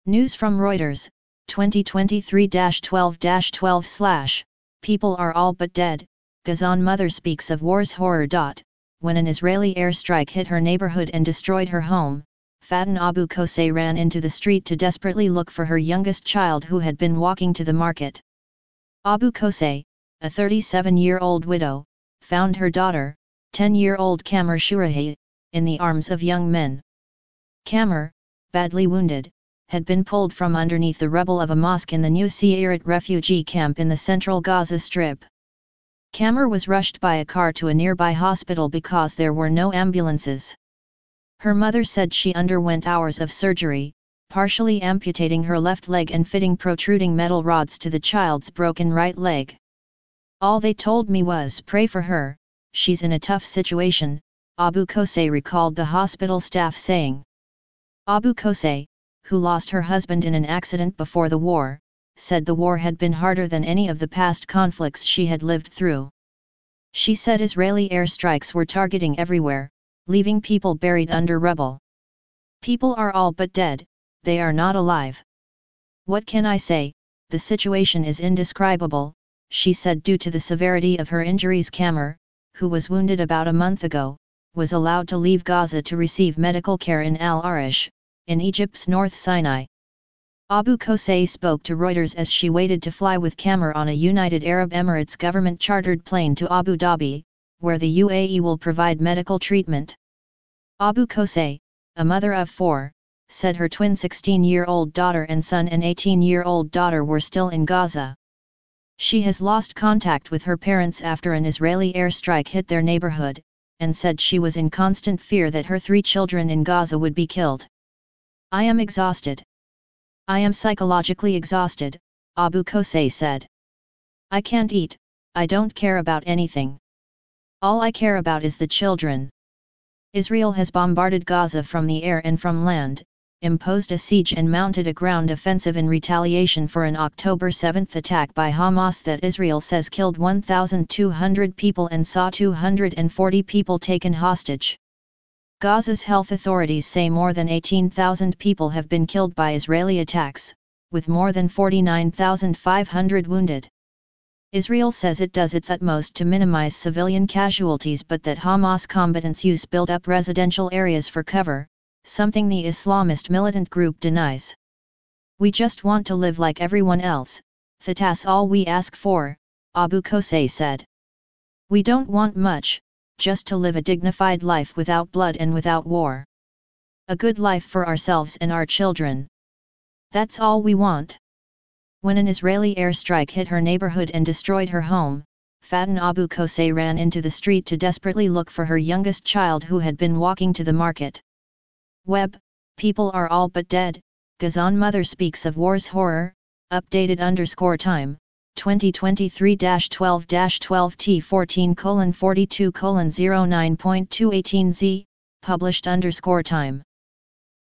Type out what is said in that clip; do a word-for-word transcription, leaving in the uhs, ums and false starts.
News from Reuters, twenty twenty-three dash twelve dash twelve slash, people are all but dead, Gazan mother speaks of war's horror. When an Israeli airstrike hit her neighborhood and destroyed her home, Faten Abu Qusay ran into the street to desperately look for her youngest child who had been walking to the market. Abu Qusay, a thirty-seven-year-old widow, found her daughter, ten-year-old Kamer Shurahi, in the arms of young men. Kamer, badly wounded, had been pulled from underneath the rubble of a mosque in the New Seirat refugee camp in the central Gaza Strip. Kamer was rushed by a car to a nearby hospital because there were no ambulances. Her mother said she underwent hours of surgery, partially amputating her left leg and fitting protruding metal rods to the child's broken right leg. All they told me was pray for her, she's in a tough situation, Abu Qusay recalled the hospital staff saying. Abu Qusay, who lost her husband in an accident before the war, said the war had been harder than any of the past conflicts she had lived through. She said Israeli airstrikes were targeting everywhere, leaving people buried under rubble. People are all but dead, they are not alive. What can I say, the situation is indescribable, she said. Due to the severity of her injuries, Kamer, who was wounded about a month ago, was allowed to leave Gaza to receive medical care in Al Arish, in Egypt's North Sinai. Abu Qusay spoke to Reuters as she waited to fly with Kamer on a United Arab Emirates government-chartered plane to Abu Dhabi, where the U A E will provide medical treatment. Abu Qusay, a mother of four, said her twin sixteen-year-old daughter and son and eighteen-year-old daughter were still in Gaza. She has lost contact with her parents after an Israeli airstrike hit their neighborhood, and said she was in constant fear that her three children in Gaza would be killed. I am exhausted. I am psychologically exhausted, Abu Qusay said. I can't eat, I don't care about anything. All I care about is the children. Israel has bombarded Gaza from the air and from land, imposed a siege and mounted a ground offensive in retaliation for an October seventh attack by Hamas that Israel says killed one thousand two hundred people and saw two hundred forty people taken hostage. Gaza's health authorities say more than eighteen thousand people have been killed by Israeli attacks, with more than forty-nine thousand five hundred wounded. Israel says it does its utmost to minimize civilian casualties, but that Hamas combatants use built-up residential areas for cover, something the Islamist militant group denies. We just want to live like everyone else, that's all we ask for, Abu Qusay said. We don't want much, just to live a dignified life without blood and without war. A good life for ourselves and our children. That's all we want. When an Israeli airstrike hit her neighborhood and destroyed her home, Faten Abu Qusay ran into the street to desperately look for her youngest child who had been walking to the market. Web, people are all but dead, Gazan mother speaks of war's horror, updated underscore time, twenty twenty-three dash twelve dash twelve T fourteen colon forty-two colon zero nine point two eighteen Z, published underscore time.